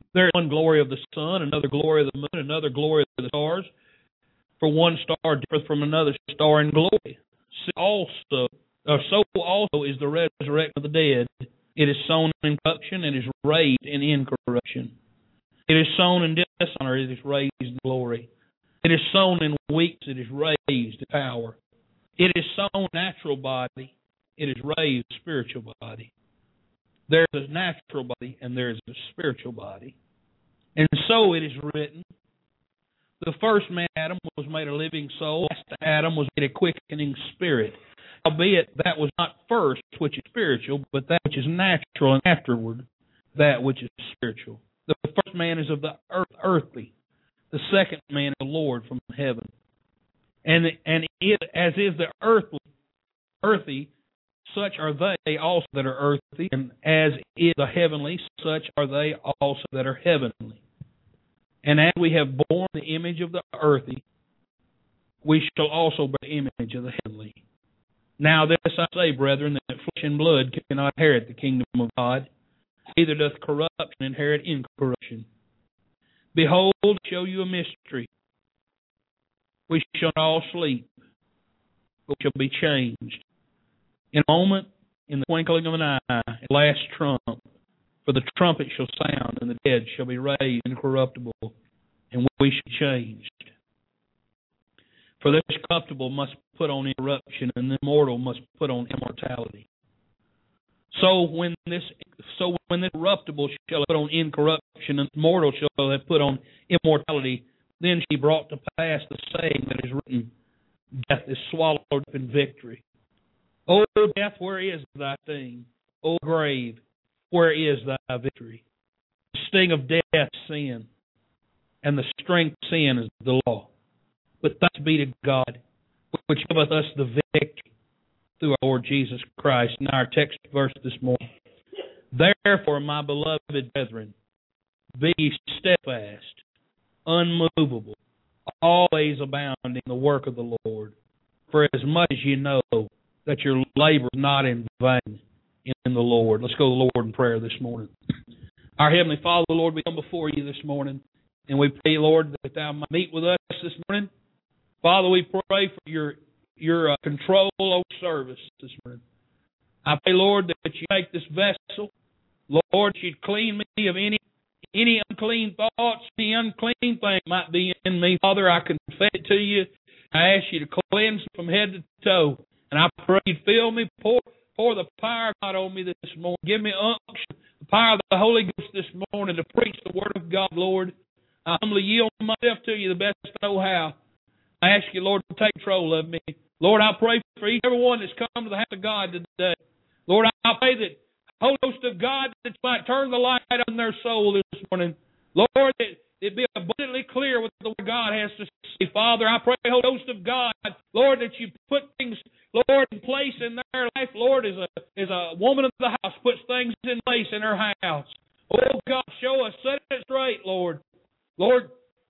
There is one glory of the sun, another glory of the moon, another glory of the stars. For one star differeth from another star in glory. So also is the resurrection of the dead. It is sown in corruption, and is raised in incorruption. It is sown in dishonor, it is raised in glory. It is sown in weakness, it is raised in power. It is sown natural body, it is raised spiritual body. There is a natural body, and there is a spiritual body. And so it is written, the first man, Adam, was made a living soul. The last Adam was made a quickening spirit. Albeit that was not first which is spiritual, but that which is natural, and afterward that which is spiritual. The first man is of the earthly. The second man is the Lord from heaven. And it, as is the earthy, such are they also that are earthly, and as is the heavenly, such are they also that are heavenly. And as we have borne the image of the earthy, we shall also bear the image of the heavenly. Now this I say, brethren, that flesh and blood cannot inherit the kingdom of God, neither doth corruption inherit incorruption. Behold, I show you a mystery. We shall not all sleep, but we shall be changed. In a moment, in the twinkling of an eye, at the last trump, for the trumpet shall sound, and the dead shall be raised incorruptible, and we shall be changed. For this corruptible must put on incorruption, and the immortal must put on immortality. So when this corruptible shall have put on incorruption, and the mortal shall have put on immortality, then she brought to pass the saying that is written, death is swallowed up in victory. O death, where is thy sting? O grave, where is thy victory? The sting of death is sin, and the strength of sin is the law. But thanks be to God, which giveth us the victory through our Lord Jesus Christ. In our text verse this morning, therefore, my beloved brethren, be steadfast, unmovable, always abounding in the work of the Lord. For as much as you know that your labor is not in vain in the Lord. Let's go to the Lord in prayer this morning. Our Heavenly Father, Lord, we come before you this morning, and we pray, Lord, that thou might meet with us this morning. Father, we pray for your control over service this morning. I pray, Lord, that you take this vessel, Lord, that you'd clean me of any unclean thoughts, any unclean thing might be in me. Father, I confess it to you. I ask you to cleanse me from head to toe. And I pray you'd fill me, pour the power of God on me this morning. Give me unction, the power of the Holy Ghost this morning to preach the Word of God, Lord. I humbly yield myself to you the best I know how. I ask you, Lord, to take control of me. Lord, I pray for each and every one that's come to the house of God today. Lord, I pray that the Holy Ghost of God that might turn the light on their soul this morning. Lord, that it be abundantly clear what the Word of God has to say. Father, I pray, Holy Ghost of God, Lord, that you put things, Lord, in place in their life. Lord, as a woman of the house puts things in place in her house. Oh, God, show us, set it straight, Lord. Lord,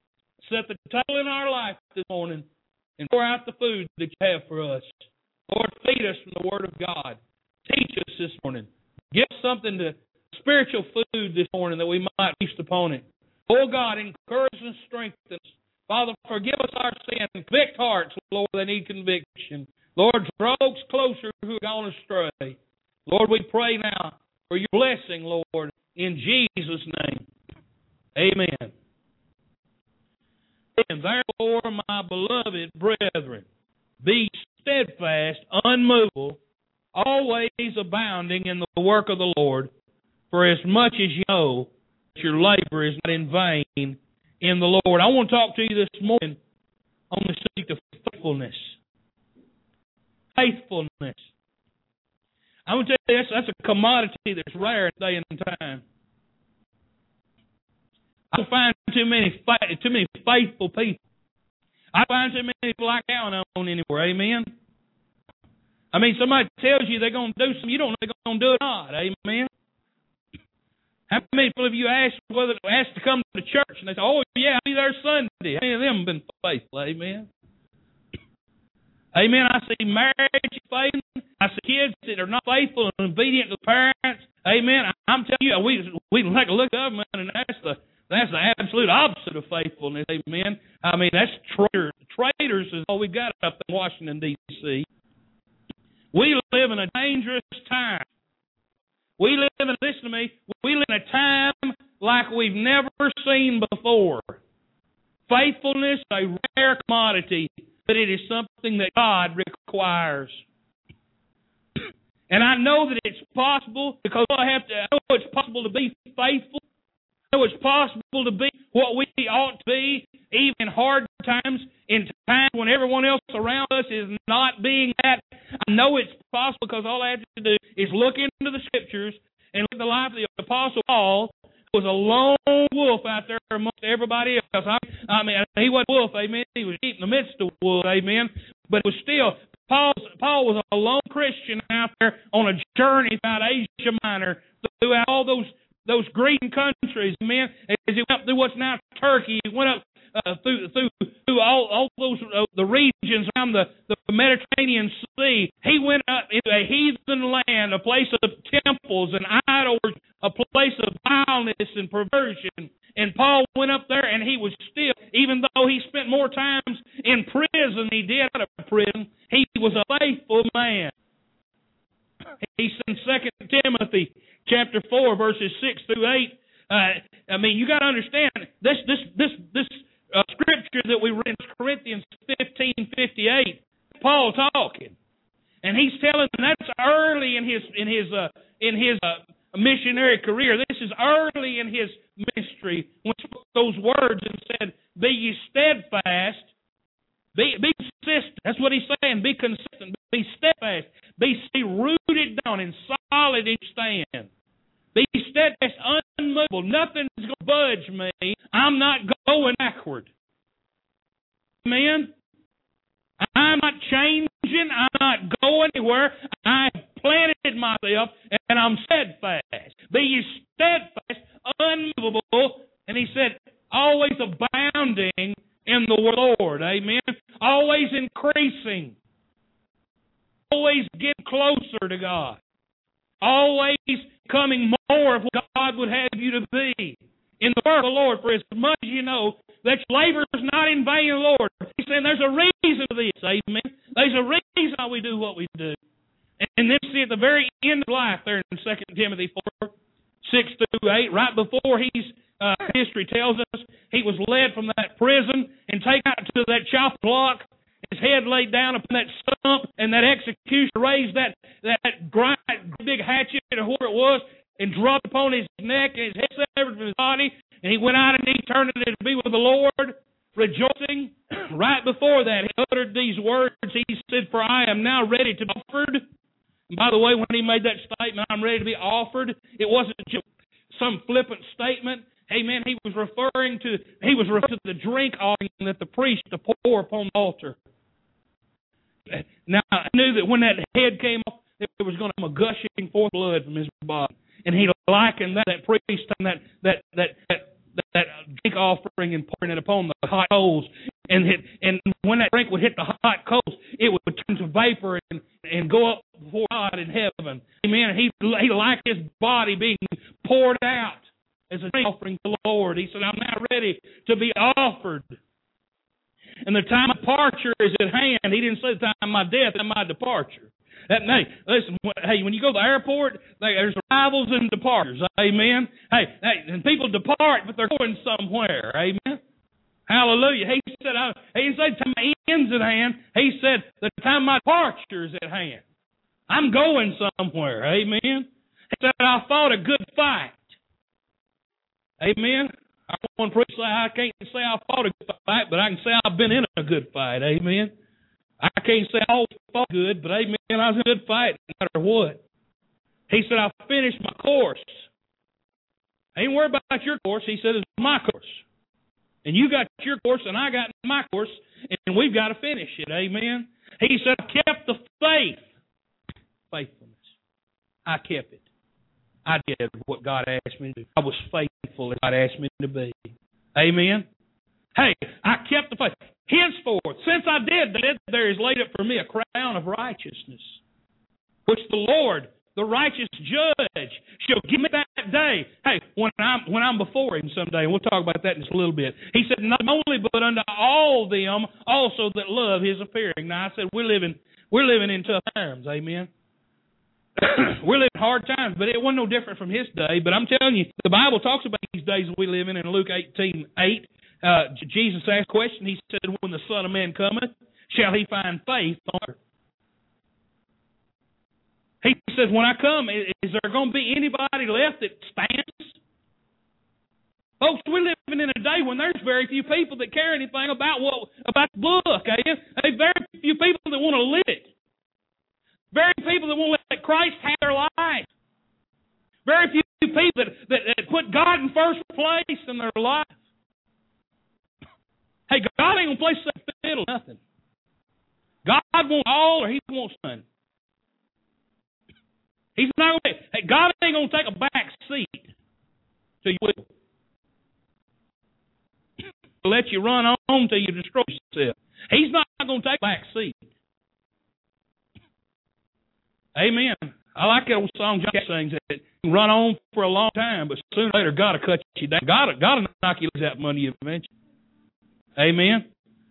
set the table in our life this morning and pour out the food that you have for us. Lord, feed us from the Word of God. Teach us this morning. Give us something to spiritual food this morning that we might feast upon it. Oh, God, encourage and strengthen us. Father, forgive us our sin. Convict hearts, Lord, that need conviction. Lord, draw folks closer who have gone astray. Lord, we pray now for your blessing, Lord, in Jesus' name. Amen. And therefore, my beloved brethren, be steadfast, unmovable, always abounding in the work of the Lord, for as much as you know that your labor is not in vain in the Lord. I want to talk to you this morning on the subject of faithfulness. Faithfulness. I want to tell you, that's a commodity that's rare today and time. I don't find too many faithful people. I find too many people I count on anywhere. Amen. I mean, somebody tells you they're going to do something, you don't know they're going to do it or not. Amen. How many people have you asked to come to the church and they say, "Oh yeah, I'll be there Sunday"? How many of them have been faithful? Amen. Amen. I see marriage failing. I see kids that are not faithful and obedient to the parents. Amen. I'm telling you, we can take a look at government, and that's the absolute opposite of faithfulness. Amen. I mean, that's traitors. Traitors is all we've got up in Washington, D.C. We live in a dangerous time. Listen to me, we live in a time like we've never seen before. Faithfulness is a rare commodity, but it is something that God requires. And I know that it's possible because I know it's possible to be faithful. I know it's possible to be what we ought to be, even in hard times, in times when everyone else around us is not being that. I know it's possible because all I have to do is look into the Scriptures and look at the life of the Apostle Paul, who was a lone wolf out there amongst everybody else. I mean, he wasn't a wolf, amen. He was sheep in the midst of wolves, amen. But it was still, Paul was a lone Christian out there on a journey throughout Asia Minor, throughout all those green countries, amen. As he went through what's now Turkey, he went up through all those the regions around the Mediterranean Sea. He went up into a heathen land, a place of temples and idols, a place of vileness and perversion. And Paul went up there, and he was still, even though he spent more times in prison than he did out of prison, he was a faithful man. He said in 2 Timothy chapter 4, verses 6 through 8. I mean, you got to understand this scripture that we read in Corinthians 15:58. Paul talking, and he's telling them that's early in his missionary career. This is early in his ministry when he spoke those words and said, "Be ye steadfast, be consistent." That's what he's saying. Be consistent, be steadfast, be rooted down and solid in stand. Be steadfast, unmovable. Nothing's going to budge me. I'm not going backward. Amen? I'm not changing. I'm not going anywhere. I've planted myself, and I'm steadfast. Be ye steadfast, unmovable. And he said, always abounding in the Lord. Amen? Always increasing. Always getting closer to God. Always becoming more of what God would have you to be in the work of the Lord. For as much as you know that your labor is not in vain, Lord. He's saying there's a reason for this. Amen. There's a reason why we do what we do. And then see at the very end of life there in 2 Timothy 4, 6 through 8, right before history tells us he was led from that prison and taken out to that chopping block. His head laid down upon that stump, and that executioner raised that great big hatchet or whatever it was and dropped upon his neck, and his head severed from his body, and he went out in eternity to be with the Lord, rejoicing. Right before that, he uttered these words. He said, "For I am now ready to be offered." And by the way, when he made that statement, "I'm ready to be offered," it wasn't just some flippant statement. Amen. He was referring to the drink offering that the priest to pour upon the altar. Now, I knew that when that head came off, there was going to come a gushing forth blood from his body. And he likened that priest and that drink offering and pouring it upon the hot coals. And when that drink would hit the hot coals, it would turn to vapor and go up before God in heaven. Amen. He liked his body being poured out as a drink offering to the Lord. He said, "I'm now ready to be offered. And the time of departure is at hand." He didn't say the time of my death, the time of my departure. Hey, listen, when you go to the airport, there's arrivals and departures. Amen. Hey, and people depart, but they're going somewhere. Amen. Hallelujah. He said, he didn't say the time of my end's at hand. He said the time of my departure is at hand. I'm going somewhere. Amen. He said, "I fought a good fight." Amen. I want to say I can't say I fought a good fight, but I can say I've been in a good fight. Amen. I can't say I always fought good, but amen, I was in a good fight no matter what. He said, "I finished my course." I ain't worried about your course. He said, "It's my course." And you got your course, and I got my course, and we've got to finish it. Amen. He said, "I kept the faith." Faithfulness. I kept it. I did what God asked me to do. I was faithful as God asked me to be. Amen. Hey, I kept the faith. Henceforth, since I did that, there is laid up for me a crown of righteousness, which the Lord, the righteous judge, shall give me that day. Hey, when I'm before Him someday, and we'll talk about that in just a little bit. He said, not only, but unto all them also that love His appearing. Now, I said, we're living in tough times, amen. We're living hard times, but it wasn't no different from His day. But I'm telling you, the Bible talks about these days we live in Luke 18:8. Jesus asked a question. He said, when the Son of Man cometh, shall He find faith on earth? He says, when I come, is there going to be anybody left that stands? Folks, we're living in a day when there's very few people that care anything about the book. There's very few people that want to live it. Very few people that want to let Christ have their life. Very few people that put God in first place in their life. Hey, God ain't going to play second fiddle, nothing. God wants all or He wants none. He's not going to. Hey, God ain't going to take a back seat to you. Let you run on till you destroy yourself. He's not going to take a back seat. Amen. I like that old song John sings that you can run on for a long time, but sooner or later God will cut you down. God will knock you out money eventually. Amen.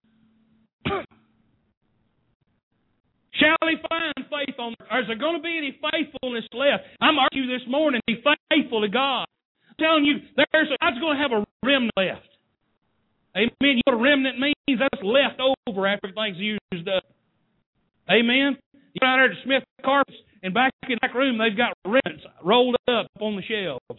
Shall He find faith on earth? Is there going to be any faithfulness left? I'm arguing this morning, be faithful to God. I'm telling you, God's going to have a remnant left. Amen. You know what a remnant means? That's left over after everything's used up. Amen. You go out there to Smith Carpets, and back in the back room, they've got remnants rolled up on the shelves.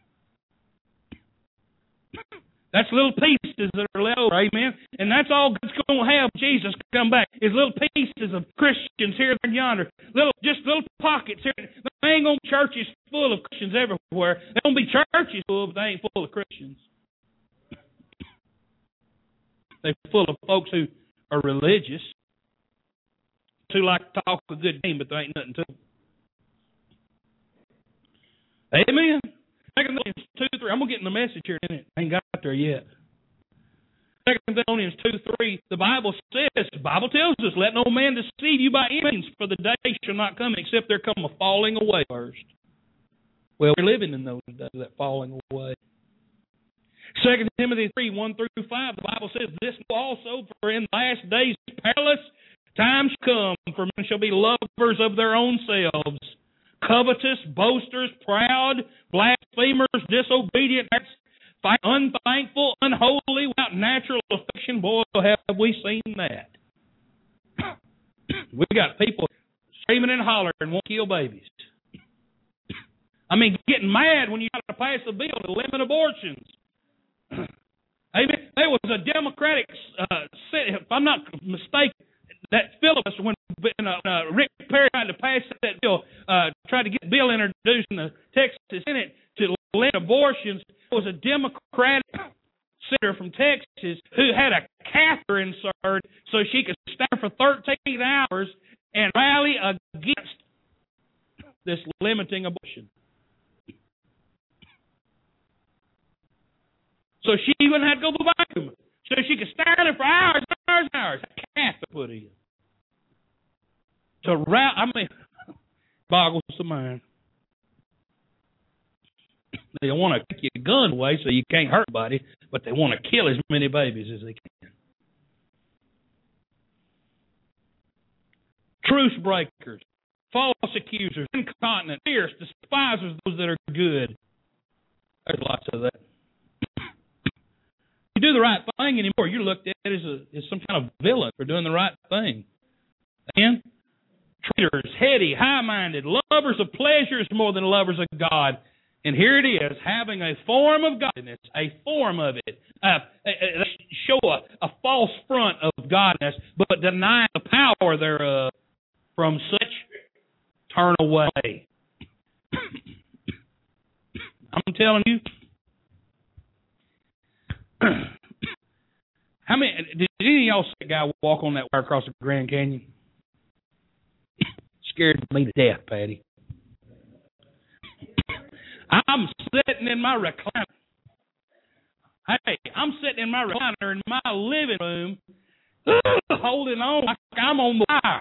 That's little pieces that are left over, amen? And that's all God's going to have when Jesus come back, is little pieces of Christians here and yonder. Just little pockets here. There ain't going to be churches full of Christians everywhere. There going to be churches full, but they ain't full of Christians. They're full of folks who are religious, who like to talk a good game, but there ain't nothing to them. Amen. 2 Thessalonians 2:3. I'm going to get in the message here in a minute. I ain't got there yet. 2 Thessalonians 2:3. The Bible tells us, let no man deceive you by any means, for the day shall not come except there come a falling away first. Well, we're living in those days, that falling away. 2 Timothy 3:1-5. The Bible says this also, for in the last days perilous times come, for men shall be lovers of their own selves, covetous, boasters, proud, blasphemers, disobedient, unthankful, unholy, without natural affection. Boy, have we seen that. We got people screaming and hollering and want to kill babies. I mean, getting mad when you got to pass a bill to limit abortions. Amen. There was a Democratic Senate, if I'm not mistaken, that filibuster when Rick Perry tried to pass that bill, tried to get a bill introduced in the Texas Senate to limit abortions. There was a Democratic senator from Texas who had a catheter inserted so she could stand for 13 hours and rally against this limiting abortion. So she even had to go to the bathroom so she could stand there for hours and hours. A catheter put in. Boggles the mind. They want to take your gun away so you can't hurt anybody, but they want to kill as many babies as they can. Truce breakers, false accusers, incontinent, fierce, despisers of those that are good. There's lots of that. You do the right thing anymore, you're looked at as some kind of villain for doing the right thing. Amen? Traitors, heady, high-minded, lovers of pleasures more than lovers of God. And here it is, having a form of godliness, a form of it. Show a false front of godliness, but deny the power thereof. From such, turn away. I'm telling you. How many? Did any of y'all see a guy walk on that wire across the Grand Canyon? Scared me to death, Patty. I'm sitting in my recliner. Hey, I'm sitting in my recliner in my living room, holding on like I'm on the wire.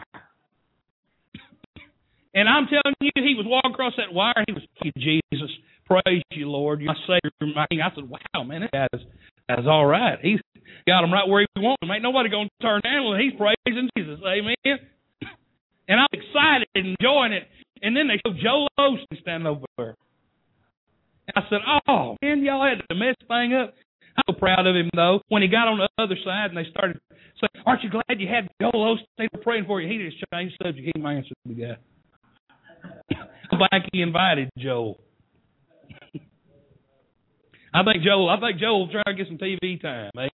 And I'm telling you, he was walking across that wire. He was, Jesus, praise you, Lord. You're my Savior, my King. I said, wow, man, this guy is all right. He's got him right where he wants him. Ain't nobody going to turn down. He's praising Jesus. Amen. And I'm excited and enjoying it. And then they showed Joel Osteen standing over there. And I said, oh, man, y'all had to mess the thing up. I'm so proud of him, though. When he got on the other side and they started saying, aren't you glad you had Joel Osteen praying for you? He just changed the subject. He answered the guy. Like he invited Joel. I think Joel will try to get some TV time, man.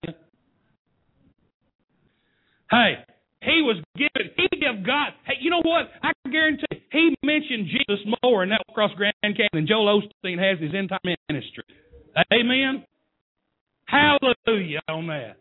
Hey, he gave God. Hey, you know what? I can guarantee he mentioned Jesus more in that across Grand Canyon than Joel Osteen has his entire ministry. Amen. Hallelujah on that.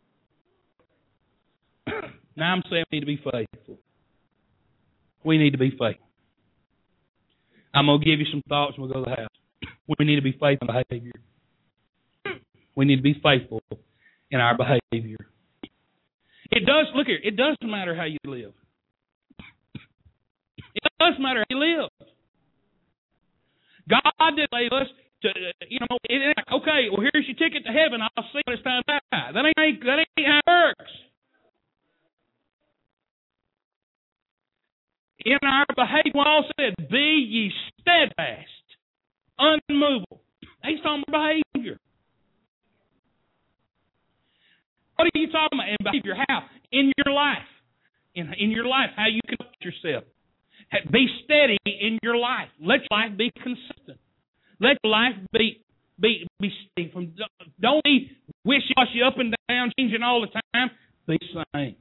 Now I'm saying we need to be faithful. We need to be faithful. I'm going to give you some thoughts and we'll go to the house. We need to be faithful in behavior. We need to be faithful in our behavior. It doesn't matter how you live. It doesn't matter how you live. God didn't save us to, it ain't like, okay, well, here's your ticket to heaven. I'll see you when it's time to die. That ain't how it works. In our behavior, Paul said, be ye steadfast, unmovable. He's talking about behavior. What are you talking about in behavior? How? In your life. In your life, how you conduct yourself. Be steady in your life. Let your life be consistent. Let your life be steady. Don't be wishy-washy up and down, changing all the time. Be the same.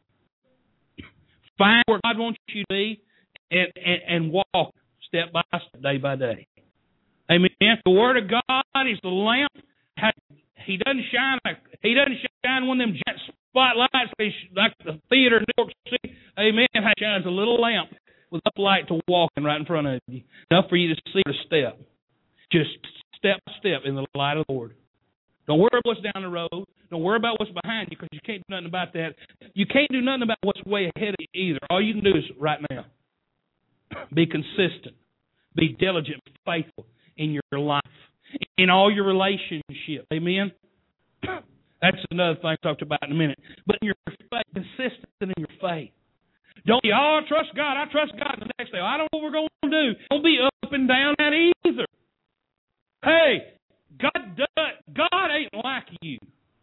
Find where God wants you to be and walk step by step, day by day. Amen. The Word of God is the lamp. He doesn't shine one of them giant spotlights like the theater in New York City. Amen. He shines a little lamp with enough light to walk in right in front of you. Enough for you to see the step. Just step by step in the light of the Lord. Don't worry about what's down the road. Don't worry about what's behind you because you can't do nothing about that. You can't do nothing about what's way ahead of you either. All you can do is right now. Be consistent. Be diligent, faithful in your life, in all your relationships. Amen? That's another thing I talked about in a minute. But in your faith, consistent in your faith. Don't be, I trust God. I trust God. The next day, I don't know what we're going to do. Don't be up and down that either. Hey, God ain't like you.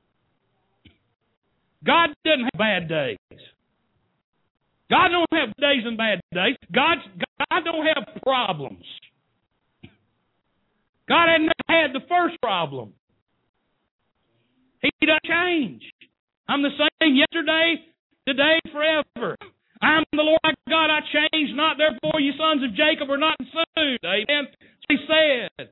God doesn't have bad days. God don't have days and bad days. God don't have problems. God hadn't had the first problem. He doesn't change. I'm the same yesterday, today, forever. I'm the Lord my God. I change not. Therefore, you sons of Jacob are not consumed. Amen. He said.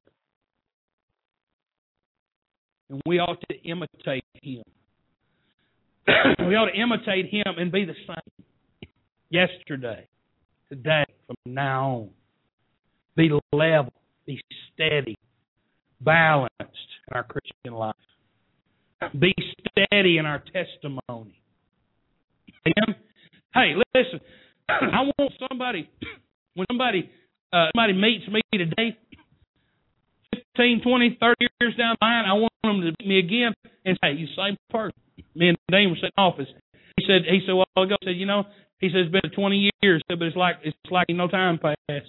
And we ought to imitate Him. We ought to imitate Him and be the same. Yesterday, today, from now on. Be level, be steady, balanced in our Christian life. Be steady in our testimony. Amen? Hey, listen, I want somebody, when somebody meets me today, 15, 20, 30 years down the line, I want them to meet me again and say, you same person. Me and Dane were sitting in the office. He said a while ago, he said, it's been 20 years, but it's like no time passed.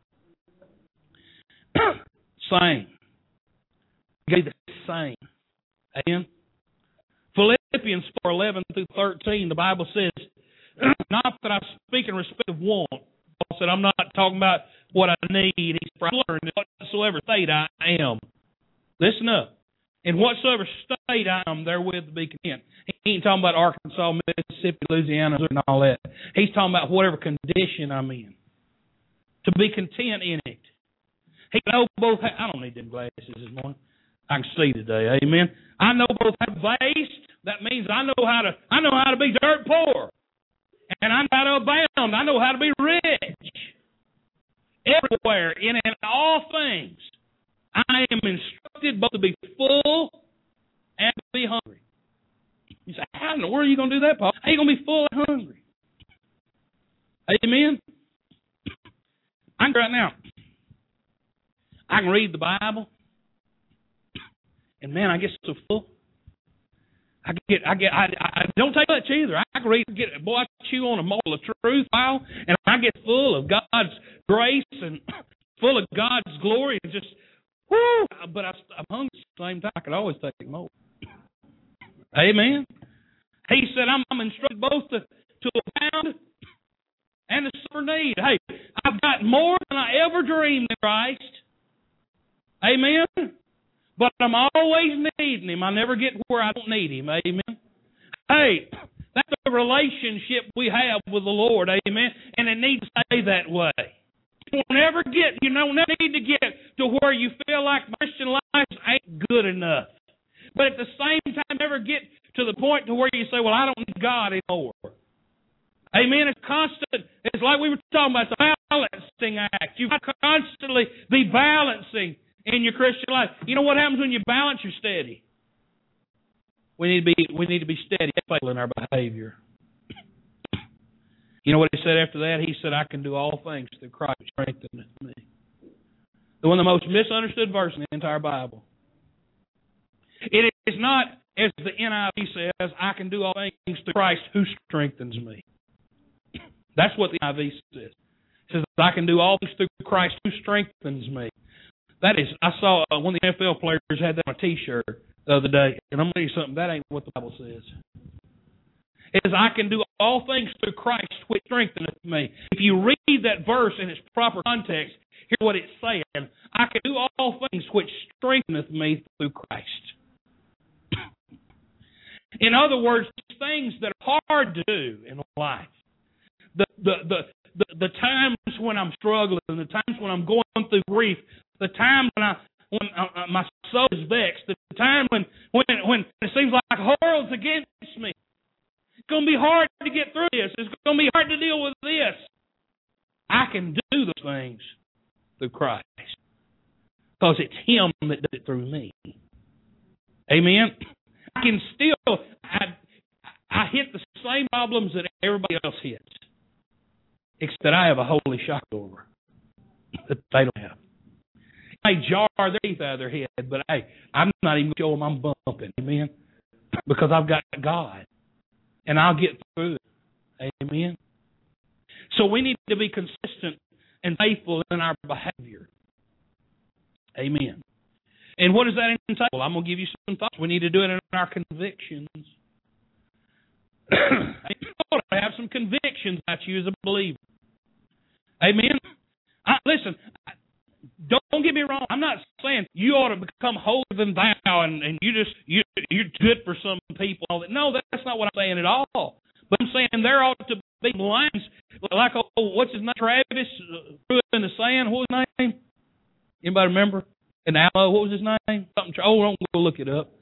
Same. Be the same. Amen. Philippians 4:11 through 13, the Bible says, not that I speak in respect of want. Paul said, I'm not talking about what I need. He's learned whatsoever state I am. Listen up. In whatsoever state I am, therewith be content. He ain't talking about Arkansas, Mississippi, Louisiana, and all that. He's talking about whatever condition I'm in. To be content in it. He know both. I don't need them glasses this morning. I can see today. Amen. I know both how to waste. That means I know how to be dirt poor. And I know how to abound. I know how to be rich. Everywhere, in all things, I am instructed both to be full and to be hungry. You say, how in the world are you going to do that, Paul? How are you going to be full and hungry? Amen? I can right now. I can read the Bible, and man, I get so full. I don't take much either. I can read, I chew on a morsel of truth, and I get full of God's grace and full of God's glory, and just whoo. But I'm hungry at the same time. I could always take more. Amen. He said, I'm instructed both to abound and to suffer need. Hey, I've got more than I ever dreamed in Christ. Amen. But I'm always needing Him. I never get where I don't need Him. Amen. Hey, that's the relationship we have with the Lord. Amen. And it needs to stay that way. You never need to get to where you feel like Christian life ain't good enough. But at the same time, never get to the point to where you say, well, I don't need God anymore. Amen. It's constant. It's like we were talking about, it's a balancing act. You've got to constantly be balancing in your Christian life. You know what happens when you balance? You're steady. We need to be steady in our behavior. You know what he said after that? He said, I can do all things through Christ who strengtheneth me. One of the most misunderstood verses in the entire Bible. It is not, as the NIV says, I can do all things through Christ who strengthens me. That's what the NIV says. It says, I can do all things through Christ who strengthens me. That is, I saw one of the NFL players had that on a T-shirt the other day, and I'm going to tell you something, that ain't what the Bible says. It says, I can do all things through Christ which strengtheneth me. If you read that verse in its proper context, here's what it's saying. I can do all things which strengtheneth me through Christ. In other words, things that are hard to do in life, the times when I'm struggling, the times when I'm going through grief, the time when my soul is vexed, the time when it seems like the world's against me. It's going to be hard to get through this. It's going to be hard to deal with this. I can do those things through Christ because it's Him that does it through me. Amen. I can still, I hit the same problems that everybody else hits, except that I have a holy shock over that they don't have. They jar their teeth out of their head, but hey, I'm not even showing them I'm bumping. Amen. Because I've got God, and I'll get through it. Amen. So we need to be consistent and faithful in our behavior. Amen. And what does that entail? Well, I'm going to give you some thoughts. We need to do it in our convictions. I have some convictions about you as a believer. Amen. Listen, don't get me wrong. I'm not saying you ought to become holier than thou and you're good for some people. No, that's not what I'm saying at all. But I'm saying there ought to be lines like, what's his name? Travis threw it in the sand. What was his name? Anybody remember? And Alamo, what was his name? Don't go look it up.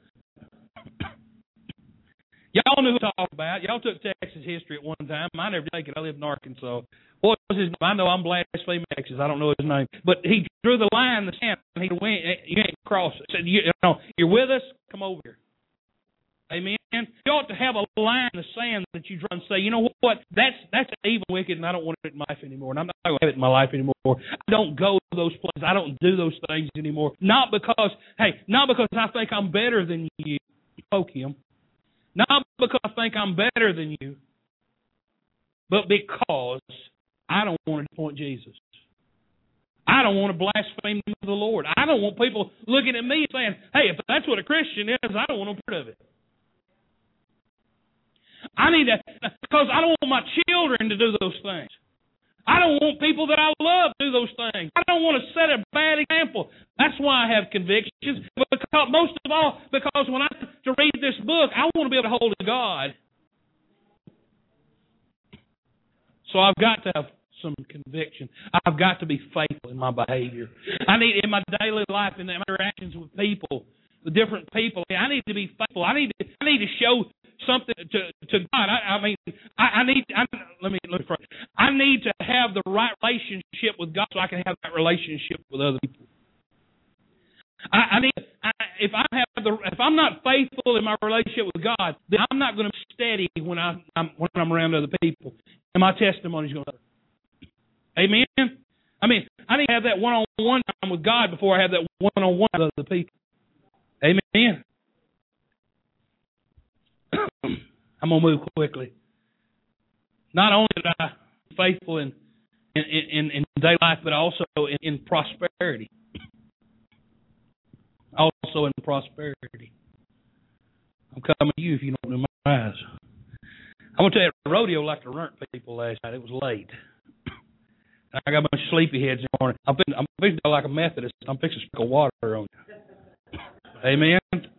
Y'all knew who I talked about. Y'all took Texas history at one time. I never did take it. I lived in Arkansas. What was his name? I know I'm blaspheming Texas. I don't know his name. But he drew the line in the sand, and he went, you ain't cross it. Said, you're with us? Come over here. Amen? You ought to have a line in the sand that you draw and say, you know what? That's evil, wicked, and I don't want it in my life anymore. And I'm not going to have it in my life anymore. I don't go to those places. I don't do those things anymore. Not because I think I'm better than you. Poke him. Not because I think I'm better than you, but because I don't want to disappoint Jesus. I don't want to blaspheme the Lord. I don't want people looking at me saying, hey, if that's what a Christian is, I don't want no part of it. Because I don't want my children to do those things. I don't want people that I love to do those things. I don't want to set a bad example. That's why I have convictions. Because most of all, because when I to read this book, I want to be able to hold to God. So I've got to have some conviction. I've got to be faithful in my behavior. I need in my daily life, in my interactions with people, the different people. I need to be faithful. I need to show something to God. I need to have the right relationship with God so I can have that relationship with other people. If I'm not faithful in my relationship with God, then I'm not going to be steady when I'm around other people, and my testimony's going to suffer. Amen. I need to have that one-on-one time with God before I have that one-on-one with other people. Amen. I'm going to move quickly. Not only did I be faithful in daily life, but also in prosperity. Also in prosperity. I'm coming to you if you don't know my eyes. I'm going to tell you, the rodeo like to run people last night. It was late. I got a bunch of sleepy heads in the morning. I'm fixing to go like a Methodist. I'm fixing to sprinkle water on you. Amen.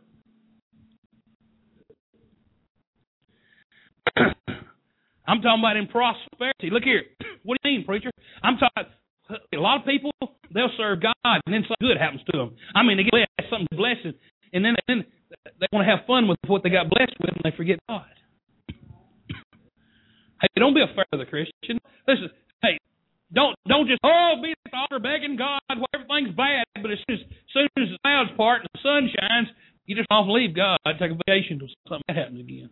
I'm talking about in prosperity. Look here. What do you mean, preacher? I'm talking a lot of people, they'll serve God, and then something good happens to them. They get blessed, something blessed, and then they want to have fun with what they got blessed with, and they forget God. Hey, don't be a further Christian. Listen, hey, don't just be at the altar begging God while everything's bad, but as soon as the clouds part and the sun shines, you just off and leave God, take a vacation until something bad happens again.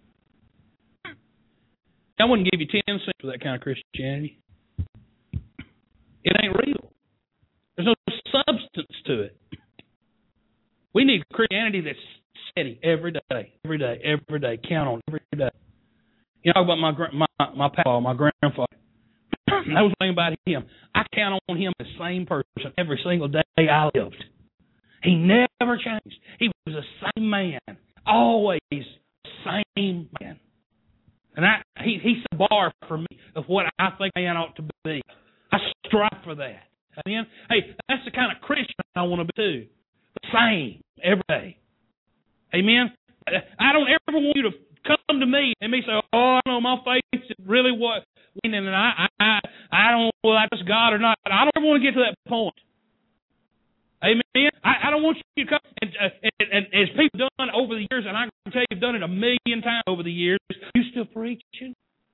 I wouldn't give you 10 cents for that kind of Christianity. It ain't real. There's no substance to it. We need Christianity that's steady every day. Count on every day. You know, about my papa, my grandfather. I was thinking about him. I count on him as the same person every single day I lived. He never changed. He was the same man. Always the same man. And he set the bar for me of what I think a man ought to be. I strive for that. Amen? Hey, that's the kind of Christian I want to be too. The same every day. Amen? I don't ever want you to come to me and me say, oh, I know my faith is really what, and I don't know whether that's God or not. I don't ever want to get to that point. Amen? I don't want you to come, and as people done over the years, and I can tell you've done it 1,000,000 times over the years, you still preaching?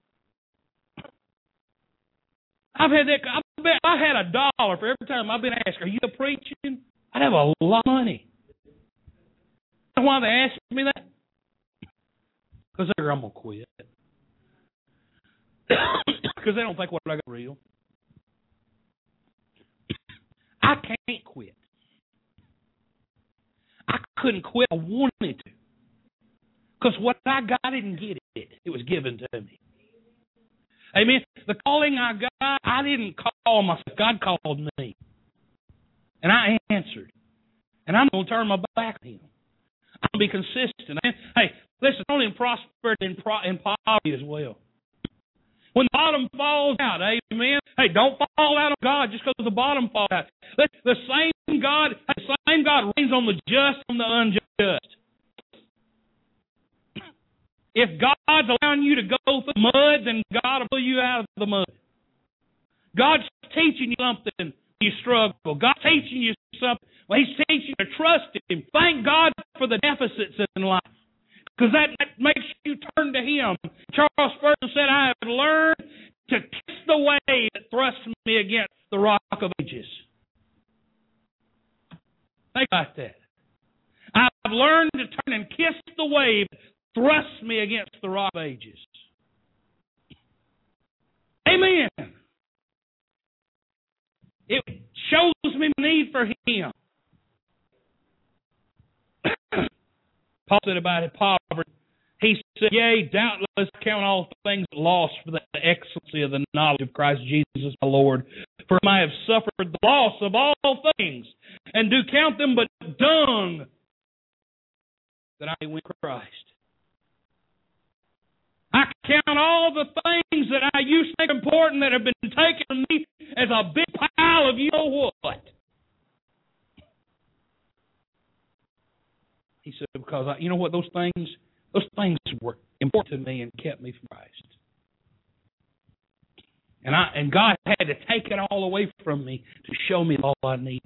I've had that. I bet I had $1 for every time I've been asked, are you preaching? I'd have a lot of money. You know why they ask me that? Because I'm going to quit. Because they don't think what I got is real. I can't quit. I couldn't quit. I wanted to. Because what I got, I didn't get it. It was given to me. Amen. The calling I got, I didn't call myself. God called me. And I answered. And I'm going to turn my back on him. I'm going to be consistent. Hey, listen, only in prosperity and in poverty as well. When the bottom falls out, amen. Hey, don't fall out on God just because the bottom falls out. The same God reigns on the just and the unjust. If God's allowing you to go through mud, then God will pull you out of the mud. God's teaching you something, you struggle. God's teaching you something. Well, He's teaching you to trust Him. Thank God for the deficits in life, because that makes you turn to Him. Charles Spurgeon said, I have learned to kiss the wave that thrusts me against the rock of ages. Think about that. I've learned to turn and kiss the wave that thrusts me against the rock of ages. Amen. It shows me my need for Him. Paul said about his poverty, he said, yea, doubtless count all things lost for the excellency of the knowledge of Christ Jesus my Lord. For I have suffered the loss of all things, and do count them but dung, that I may win Christ. I count all the things that I used to think important that have been taken from me as a big pile of you know what. He said, because you know what, those things were important to me and kept me from Christ. And God had to take it all away from me to show me all I need.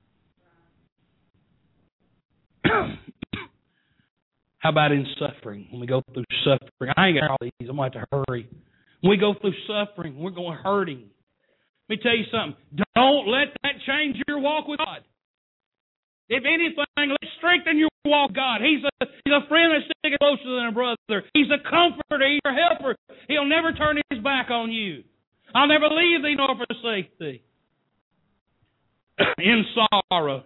How about in suffering? When we go through suffering, I ain't got all these. I'm going to have to hurry. When we go through suffering, we're going hurting. Let me tell you something. Don't let that change your walk with God. If anything, let's strengthen your walk with God. He's a friend that's sticking closer than a brother. He's a comforter. He's a helper. He'll never turn his back on you. I'll never leave thee nor forsake thee. In sorrow.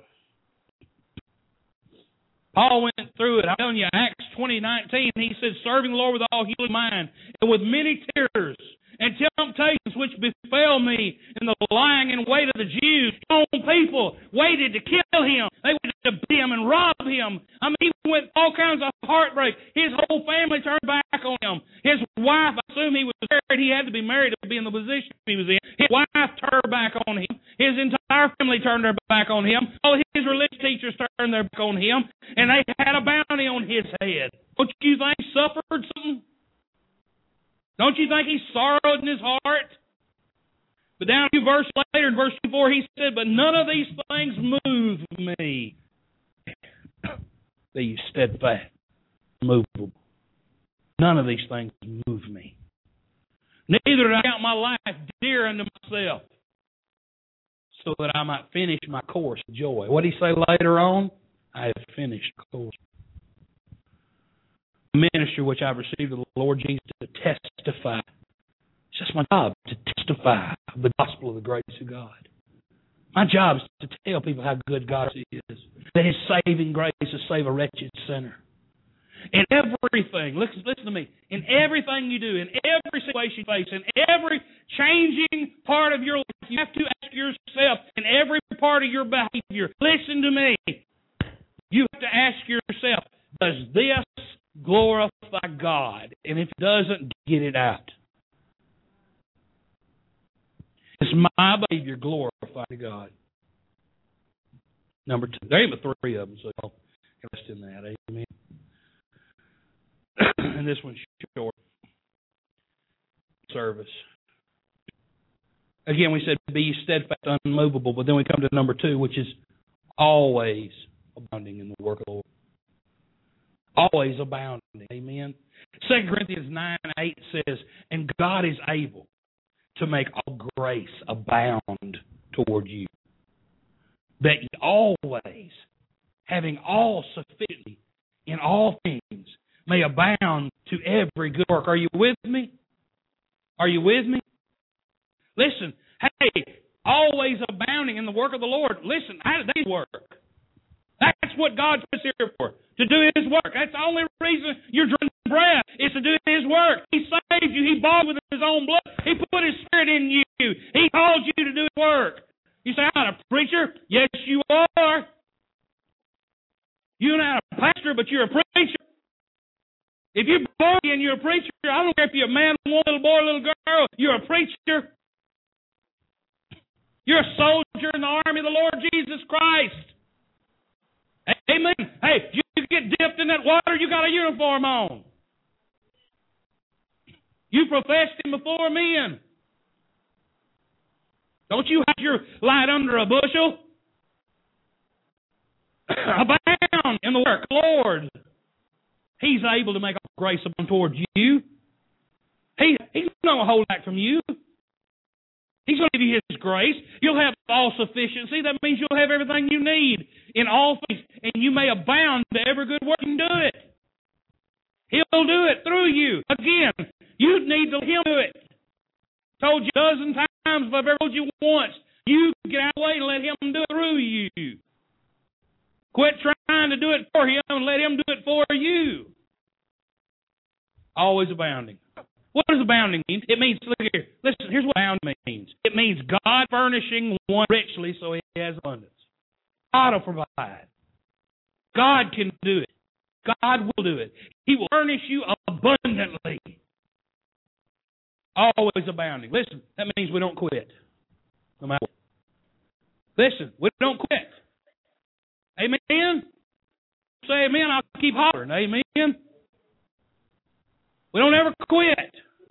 Paul went through it. I'm telling you, Acts 20:19, he said, serving the Lord with all healing mind, and with many tears and temptations which befell me in the lying in wait of the Jews. Strong people waited to kill him. They waited to beat him and rob him. I mean, he went all kinds of heartbreak. His whole family turned back on him. His wife, I assume he was married. He had to be married to be in the position he was in. His wife turned back on him. His entire family turned their back on him. All his religious teachers turned their back on him. And they had a bounty on his head. Don't you think he suffered something? Don't you think he sorrowed in his heart? But down a few verses later, in verse 4, he said, but none of these things move me. Be you steadfast, immovable. None of these things move me. Neither did I count my life dear unto myself, so that I might finish my course with joy. What did he say later on? I have finished the course. The ministry which I've received of the Lord Jesus to testify. It's just my job to testify of the gospel of the grace of God. My job is to tell people how good God is. That His saving grace will save a wretched sinner. In everything, listen to me, in everything you do, in every situation you face, in every changing part of your life, you have to ask yourself, in every part of your behavior, listen to me, you have to ask yourself, does this glorify God? And if it doesn't, get it out. Is my behavior glorify God? Number 2. There ain't but 3 of them, so I'll rest in that. Amen. And this one's short. Service. Again, we said be steadfast, unmovable, but then we come to number 2, which is always abounding in the work of the Lord. Always abounding. Amen. 2 Corinthians 9:8 says, and God is able to make all grace abound toward you, that ye always, having all sufficiency in all things, may abound to every good work. Are you with me? Are you with me? Listen, hey, always abounding in the work of the Lord. Listen, how does that work? That's what God's here for, to do His work. That's the only reason you're drawing breath, is to do His work. He saved you. He bought with His own blood. He put His Spirit in you. He called you to do His work. You say, I'm not a preacher. Yes, you are. You're not a pastor, but you're a preacher. If you're born again, you're a preacher. I don't care if you're a man, woman, little boy, little girl. You're a preacher. You're a soldier in the army of the Lord Jesus Christ. Amen. Hey, you get dipped in that water, you got a uniform on. You professed Him before men. Don't you have your light under a bushel? Abound in the work, Lord. He's able to make all grace abound toward you. He's not going to hold back from you. He's going to give you His grace. You'll have all sufficiency. That means you'll have everything you need in all things, and you may abound to every good work and do it. He'll do it through you. Again, you need to let Him do it. Told you a dozen times, if I've ever told you once, you get out of the way and let Him do it through you. Quit trying to do it for Him and let Him do it for you. Always abounding. What does abounding mean? It means, look here, listen, here's what abounding means. It means God furnishing one richly so He has abundance. God will provide. God can do it. God will do it. He will furnish you abundantly. Always abounding. Listen, that means we don't quit. No matter what. Listen, we don't quit. Amen? Say amen, I'll keep hollering. Amen? We don't ever quit.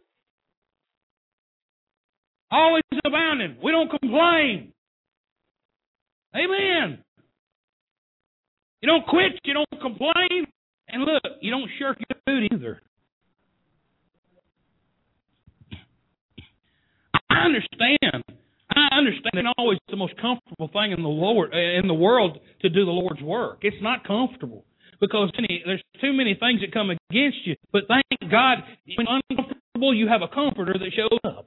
Always abounding. We don't complain. Amen. You don't quit. You don't complain. And look, you don't shirk your duty either. I understand. It's not always the most comfortable thing in the world to do the Lord's work. It's not comfortable because there's too many things that come against you. But thank God, when uncomfortable, you have a comforter that shows up.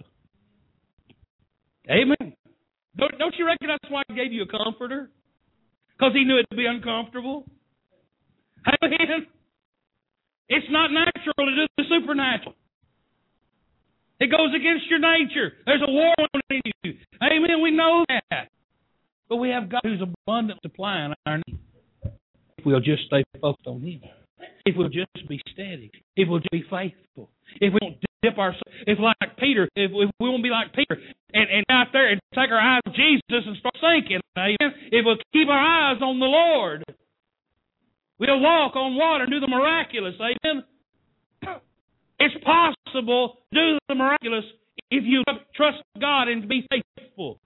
Amen. Don't you reckon that's why He gave you a comforter? Because He knew it would be uncomfortable? Amen. It's not natural to do the supernatural. It goes against your nature. There's a war in you. Amen. We know that. But we have God who's abundant supplying our needs. If we'll just stay focused on Him. If we'll just be steady. If we'll just be faithful. If we won't dip our... If like Peter, if we won't be like Peter and out there and take our eyes on Jesus and start sinking. Amen. If we'll keep our eyes on the Lord, we'll walk on water and do the miraculous. Amen. It's possible to do the miraculous if you trust God and be faithful.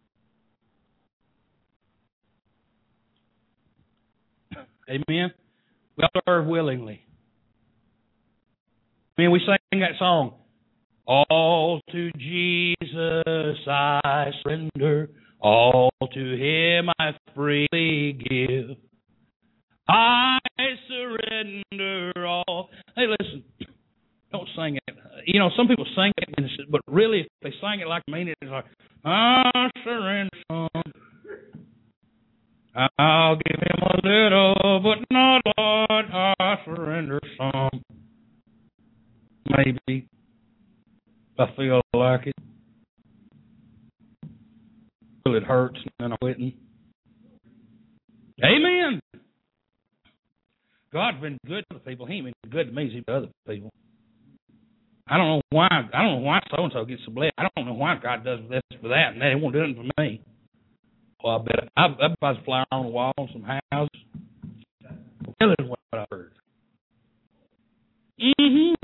Amen. We serve willingly. I mean, we sang that song. All to Jesus I surrender. All to Him I freely give. I surrender all. Hey, listen. Don't sing it. You know, some people sing it, but really, if they sing it like I mean it, it's like, I surrender some. I'll give Him a little, but not a lot. I surrender some. Maybe. If I feel like it. Well, it hurts, and then I'm quitting. Amen. God's been good to people. He ain't been good to me as He's been to other people. I don't know why so and so gets so blessed. I don't know why God does this for that and that. He won't do it for me. Well, I bet I was a flower on the wall in some houses. Well, that's what I heard. I'm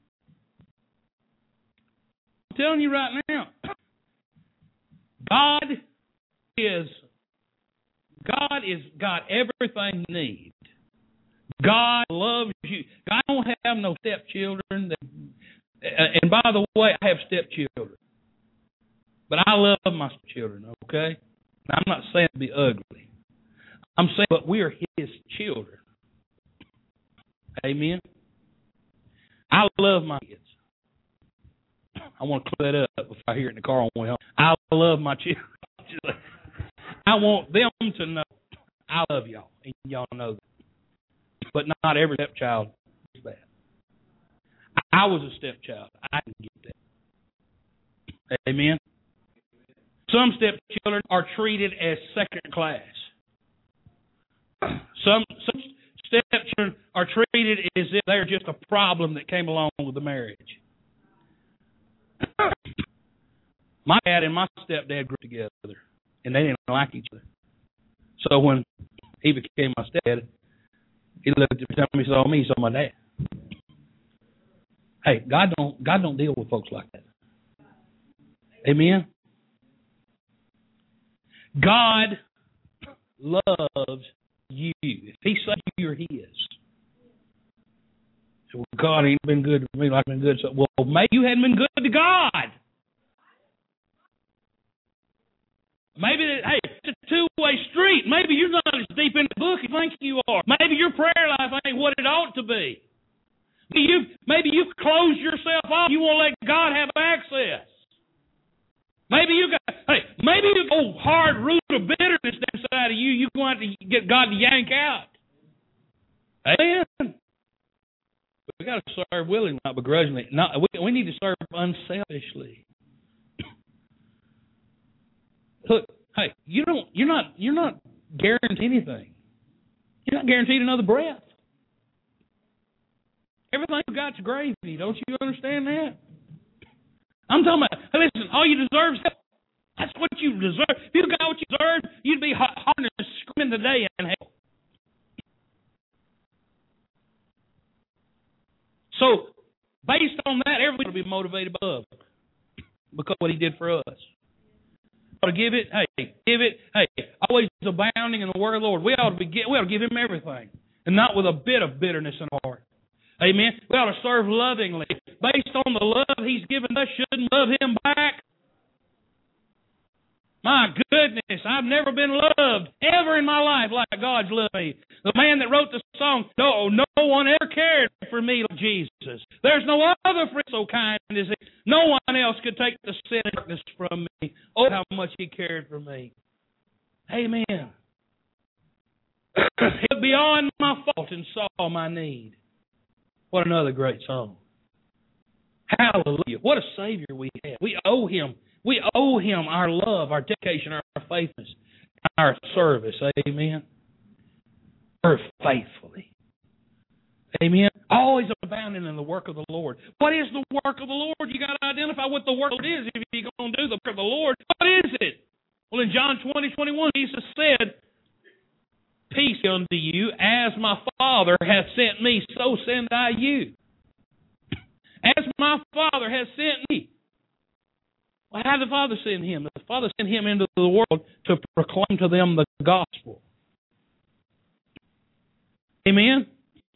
telling you right now, God got everything you need. God loves you. God don't have no stepchildren. And by the way, I have stepchildren. But I love my stepchildren, okay? Now, I'm not saying to be ugly. I'm saying, but we are His children. Amen? I love my kids. I want to clear that up if I hear it in the car on the way home. I love my children. I want them to know I love y'all, and y'all know that. But not every stepchild is that. I was a stepchild. I didn't get that. Amen? Some stepchildren are treated as second class. Some stepchildren are treated as if they're just a problem that came along with the marriage. My dad and my stepdad grew together, and they didn't like each other. So when he became my stepdad, he looked at me and he saw me, he saw my dad. Hey, God don't deal with folks like that. Amen? God loves you. If He says you're His. So, well, God ain't been good to me like I've been good. So, well, maybe you hadn't been good to God. Maybe, hey, it's a two-way street. Maybe you're not as deep in the book as you think you are. Maybe your prayer life ain't what it ought to be. Maybe you've closed yourself off. You won't let God have access. Maybe you got a hard root of bitterness inside of you. You're going to get God to yank out. Amen. We got to serve willingly, not begrudgingly. We need to serve unselfishly. Look, hey, you're not guaranteed anything. You're not guaranteed another breath. Everything you got's gravy. Don't you understand that? I'm talking about, hey, listen, all you deserve is hell. That's what you deserve. If you got what you deserve, you'd be hard and screaming today in hell. So, based on that, everybody will be motivated by love because of what He did for us. To give it, always abounding in the word of the Lord. We ought to give Him everything, and not with a bit of bitterness in our heart. Amen. We ought to serve lovingly. Based on the love He's given us, shouldn't love Him back. My goodness, I've never been loved ever in my life like God's loved me. The man that wrote the song, no one ever cared for me like Jesus. There's no other friend so kind as He. No one else could take the sin and darkness from me. Oh, how much He cared for me. Amen. He looked beyond my fault and saw my need. What another great song. Hallelujah. What a Savior we have. We owe Him. We owe Him our love, our dedication, our faithfulness, our service. Amen. Serve faithfully. Amen. Always abounding in the work of the Lord. What is the work of the Lord? You got to identify what the work is if you're going to do the work of the Lord. What is it? Well, in John 20:21, Jesus said, peace unto you, as my Father hath sent me, so send I you. As my Father has sent me. Well, how did the Father send Him? The Father sent Him into the world to proclaim to them the gospel. Amen?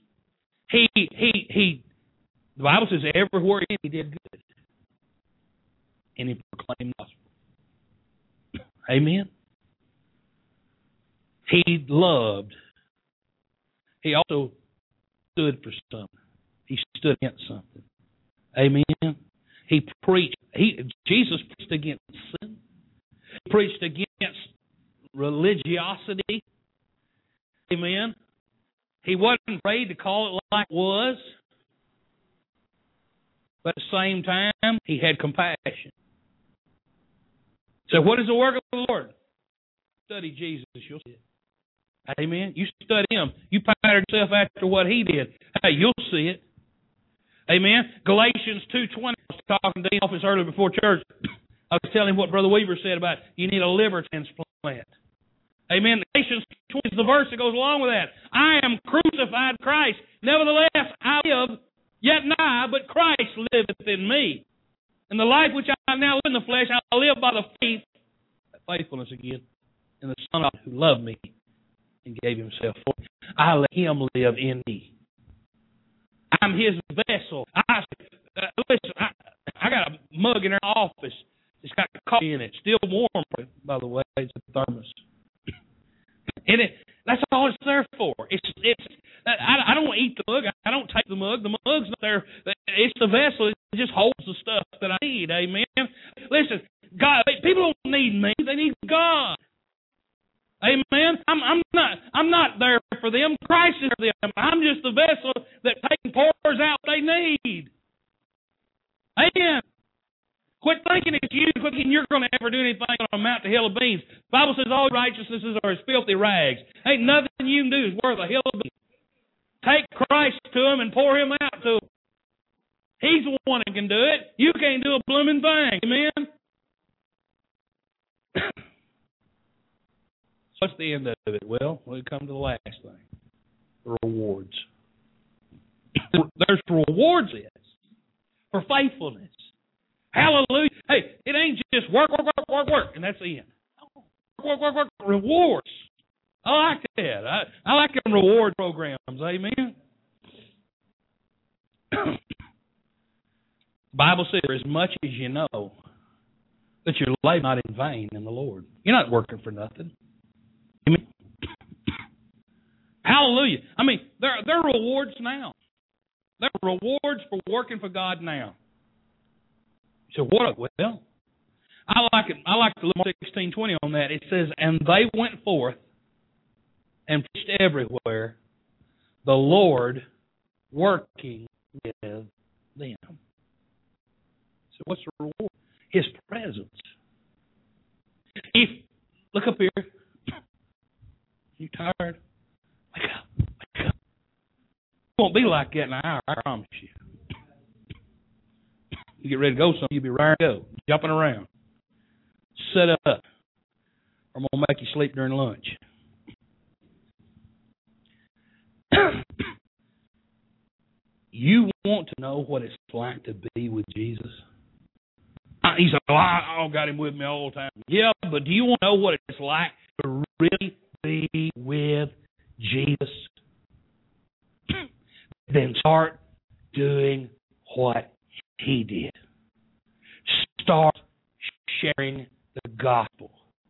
The Bible says everywhere He did good. And He proclaimed the gospel. Amen? He loved. He also stood for something. He stood against something. Amen? He preached. Jesus preached against sin. He preached against religiosity. Amen? He wasn't afraid to call it like it was. But at the same time, He had compassion. So what is the work of the Lord? Study Jesus, you'll see it. Amen? You study Him. You pattern yourself after what He did. Hey, you'll see it. Amen? Galatians 2:20. I was talking to Dean office earlier before church. I was telling him what Brother Weaver said about you need a liver transplant. Amen? Galatians 2:20 is the verse that goes along with that. I am crucified with Christ. Nevertheless, I live, yet not I, but Christ liveth in me. And the life which I now live in the flesh, I live by the faithfulness again, in the Son of God who loved me and gave Himself for me. I let Him live in me. I'm His vessel. Listen, I got a mug in our office. It's got coffee in it. Still warm, by the way. It's a thermos. And that's all it's there for. I don't eat the mug. I don't take the mug. The mug's not there. It's the vessel. It just holds the stuff that I need. Amen. Listen, God. People don't need me. They need God. Amen. I'm not there for them. Christ is for them. I'm just the vessel that takes and pours out what they need. Amen. Quit thinking it's you, thinking you're going to ever do anything on a mount to hill of beans. The Bible says all righteousnesses are as filthy rags. Ain't nothing you can do is worth a hill of beans. Take Christ to Him and pour Him out to Him. He's the one that can do it. You can't do a blooming thing. Amen. What's the end of it? Well, we come to the last thing. The rewards. There's rewards in this for faithfulness. Hallelujah. Hey, it ain't just work, and that's the end. Work. Rewards. I like that. I like them reward programs. Amen. The Bible says, as much as you know that your labor not in vain in the Lord. You're not working for nothing. Amen. Hallelujah. I mean, there are rewards now. There are rewards for working for God now. So what? Well, I like it. I like the Mark 16:20 on that. It says, and they went forth and preached everywhere, the Lord working with them. So what's the reward? His presence. Look up here. You tired? Wake up. It won't be like that in an hour, I promise you. You get ready to go somewhere, you'll be ready to go, jumping around. Set up. I'm going to make you sleep during lunch. You want to know what it's like to be with Jesus? He said, I got Him with me all the time. Yeah, but do you want to know what it's like to really be with Jesus? Then start doing what He did. Start sharing the gospel.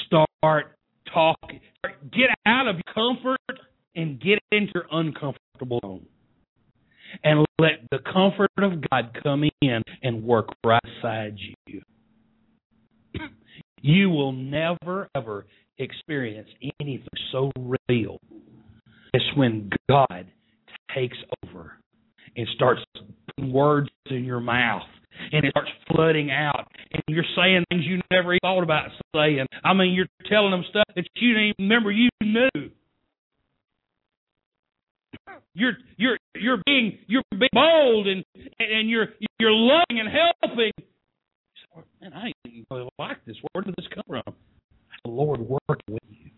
Start talking. Get out of your comfort and get into your uncomfortable zone. And let the comfort of God come in and work right beside you. You will never, ever experience anything so real as when God takes over and starts putting words in your mouth. And it starts flooding out. And you're saying things you never even thought about saying. I mean, you're telling them stuff that you didn't even remember you knew. You're being bold and you're loving and helping. Man, I ain't really like this. Where did this come from? The Lord working with you.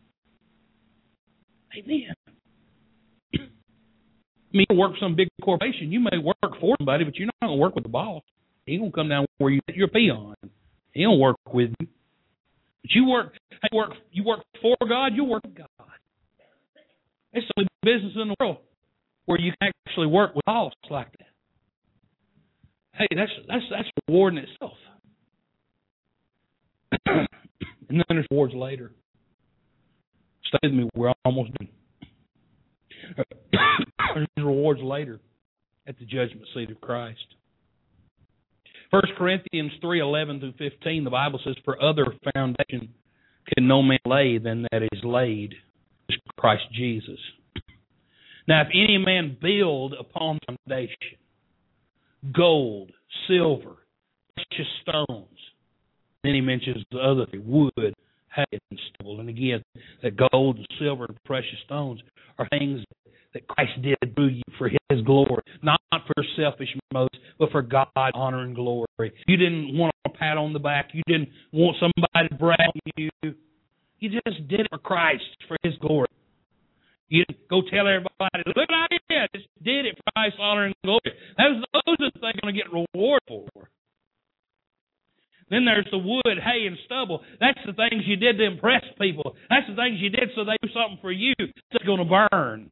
Amen. I mean, you work for some big corporation. You may work for somebody, but you're not going to work with the boss. He ain't going to come down where you're a peon. He don't work with you. But you work for God, you work with God. It's the only business in the world where you can actually work with boss like that. Hey, that's reward in itself. And then there's rewards later. Stay with me, we're almost done. There's rewards later at the judgment seat of Christ. 1 Corinthians 3:11-15, the Bible says, "For other foundation can no man lay than that is laid, Christ Jesus. Now, if any man build upon the foundation, gold, silver, precious stones," then he mentions the other thing, wood, hay, and stubble. And again, that gold and silver and precious stones are things that Christ did through you for His glory, not for selfish motives, but for God's honor and glory. You didn't want a pat on the back. You didn't want somebody to brag on you. You just did it for Christ, for His glory. You didn't go tell everybody, "Look what I did. I just did it for Christ's honor and glory." Those are the things you're going to get reward for. Then there's the wood, hay, and stubble. That's the things you did to impress people. That's the things you did so they do something for you that's going to burn.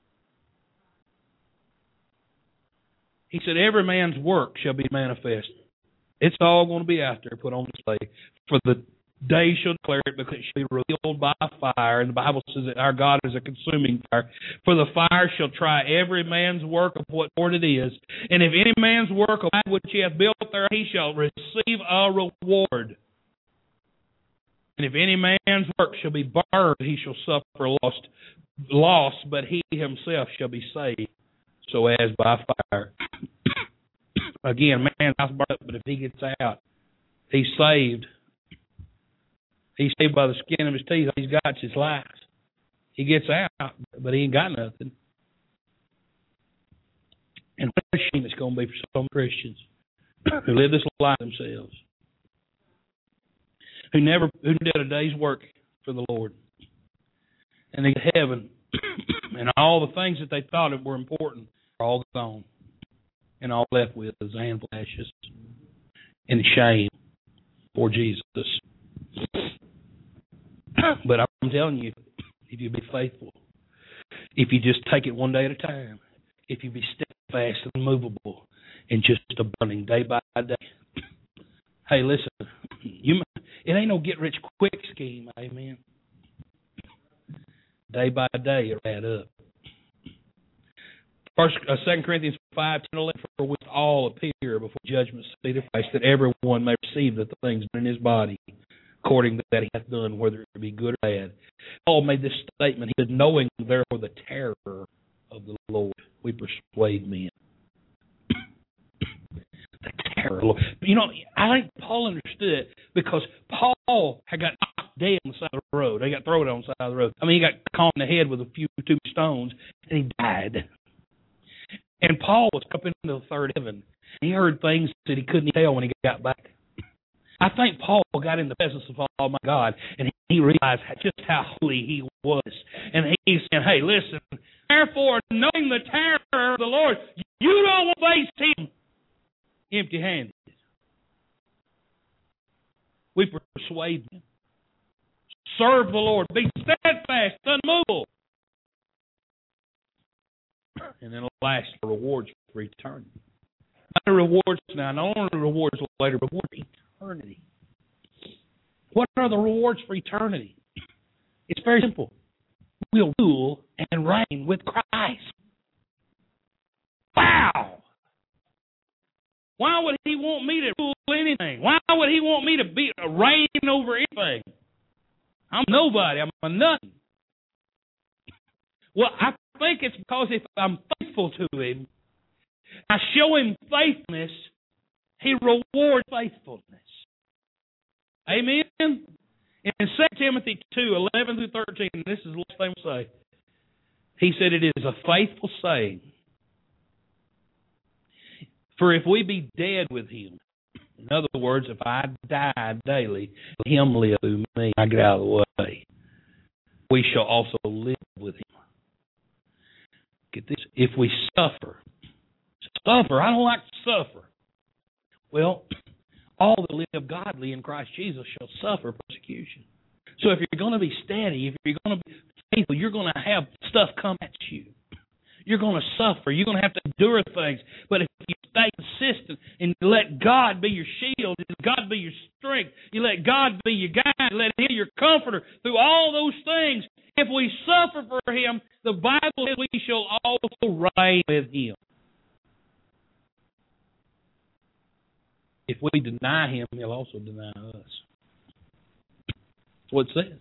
He said, every man's work shall be manifest. It's all going to be out there, put on display. For the day shall declare it, because it shall be revealed by fire. And the Bible says that our God is a consuming fire. For the fire shall try every man's work of what sort it is. And if any man's work of that which he hath built there, he shall receive a reward. And if any man's work shall be burned, he shall suffer loss, but he himself shall be saved, so as by fire. Again, man's house burned up, but if he gets out, he's saved. He's saved by the skin of his teeth. He's got his life. He gets out, but he ain't got nothing. And what a shame it's going to be for some Christians who live this life themselves, who did a day's work for the Lord, and they get to heaven, and all the things that they thought were important are all gone, and all left with is a handful of ashes and shame for Jesus. But I'm telling you, if you be faithful, if you just take it one day at a time, if you be steadfast and immovable and just a burning day by day. Hey, listen, it ain't no get-rich-quick scheme, amen. Day by day, it add up. 2 Corinthians 5:10-11, for which all appear before judgment seat of Christ, that everyone may receive the things in his body, according to that he hath done, whether it be good or bad. Paul made this statement. He said, knowing therefore the terror of the Lord, we persuade men. The terror of the Lord. You know, I think Paul understood it because Paul had got knocked dead on the side of the road. He got thrown on the side of the road. I mean, he got caught in the head with two stones, and he died. And Paul was up into the third heaven. He heard things that he couldn't tell when he got back. I think Paul got in the presence of Almighty God, and he realized just how holy he was. And he said, hey, listen, therefore, knowing the terror of the Lord, you don't want to face him empty-handed. We persuade them. Serve the Lord. Be steadfast, unmovable. And then last, the rewards for eternity. Not the rewards now, not only the rewards later, but rewards for eternity. What are the rewards for eternity? It's very simple. We'll rule and reign with Christ. Wow! Why would He want me to rule anything? Why would He want me to reign over anything? I'm nobody. I'm a nothing. Well, I think it's because if I'm faithful to Him, I show Him faithfulness, He rewards faithfulness. Amen? In 2 Timothy 2, 11 through 13, this is the last thing we'll say. He said, it is a faithful saying. For if we be dead with Him, in other words, if I die daily, Him live through me, I get out of the way, we shall also live with Him. Get this, if we suffer, I don't like to suffer. Well, all that live godly in Christ Jesus shall suffer persecution. So if you're going to be steady, if you're going to be faithful, you're going to have stuff come at you. You're going to suffer. You're going to have to endure things. But if you stay consistent and you let God be your shield, and God be your strength, you let God be your guide, you let Him be your comforter through all those things, if we suffer for Him, the Bible says we shall also reign with Him. If we deny Him, He'll also deny us. That's what it says.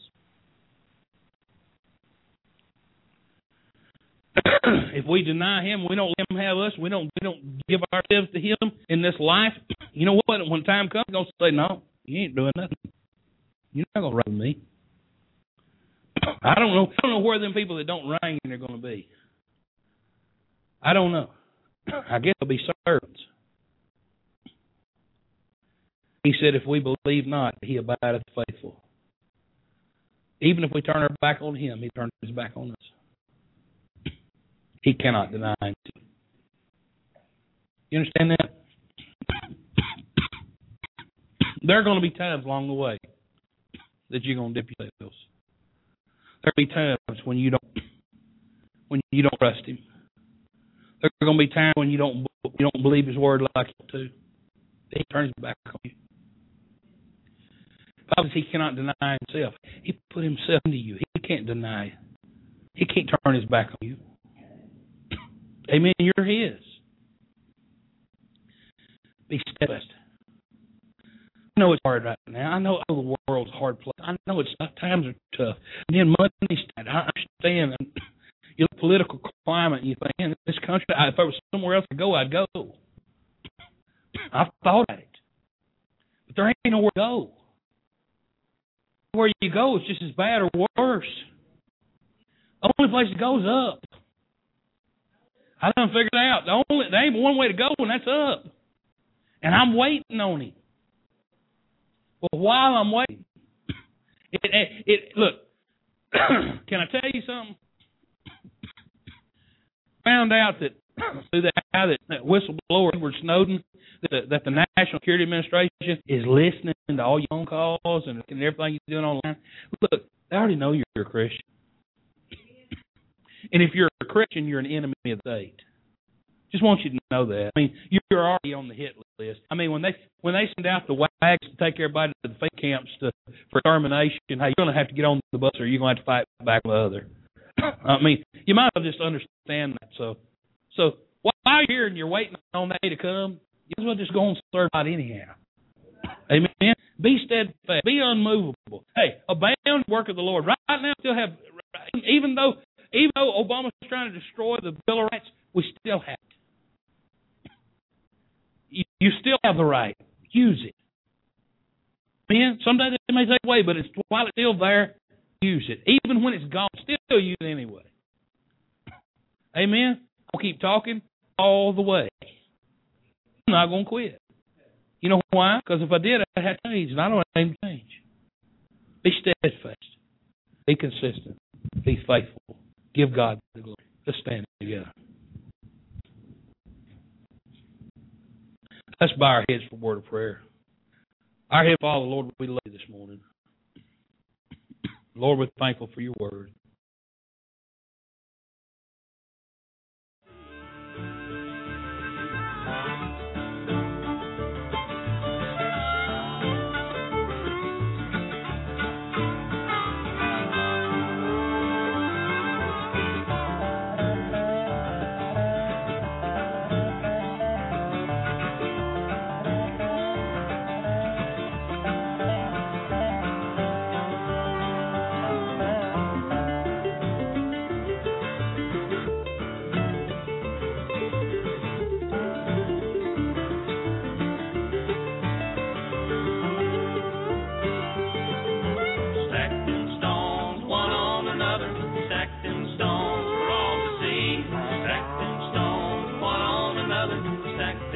If we deny Him, we don't let Him have us. We don't give ourselves to Him in this life. You know what? When time comes, He's going to say, no, you ain't doing nothing. You're not going to reign with me. I don't know where them people that don't reign are going to be. I don't know. I guess they'll be servants. He said, if we believe not, He abideth faithful. Even if we turn our back on Him, He turns His back on us. He cannot deny Him. You understand that? There are going to be times along the way that you're going to dip yourselves. There will be times when you don't trust Him. There are going to be times when you don't believe His word like you do. He turns His back on you. The Bible says He cannot deny Himself. He put Himself into you. He can't deny. He can't turn His back on you. Amen. You're His. Be steadfast. I know it's hard right now. I know the world's a hard place. I know times are tough. And then money's tight. I understand. You know, political climate, and you think, man, this country, if I was somewhere else to go, I'd go. I've thought about it. But there ain't nowhere to go. Where you go is just as bad or worse. The only place to go is up. I done figured it out. There ain't one way to go, and that's up. And I'm waiting on Him. Well, while I'm waiting, look, can I tell you something? Found out that through that whistleblower Edward Snowden, that the National Security Administration is listening to all your phone calls and everything you're doing online. Look, they already know you're a Christian. And if you're a Christian, you're an enemy of the state. Just want you to know that. I mean, you're already on the hit list. I mean, when they send out the wags to take everybody to the faith camps for extermination, hey, you're going to have to get on the bus or you're going to have to fight back with the other. I mean, you might as well just understand that. So while you're here and you're waiting on that day to come, you might as well just go and serve God anyhow. Amen. Be steadfast. Be unmovable. Hey, abound in the work of the Lord. Right now, we still have, even though Obama's trying to destroy the Bill of Rights, we still have it. You still have the right. Use it. Amen. Sometimes it may take away, but while it's still there, use it. Even when it's gone, still use it anyway. Amen. I'll keep talking all the way. I'm not going to quit. You know why? Because if I did, I'd have to change, and I don't have to change. Be steadfast. Be consistent. Be faithful. Give God the glory. Let's stand together. Let's bow our heads for a word of prayer. Our Heavenly Father, Lord, we love you this morning. Lord, we're thankful for your word. contact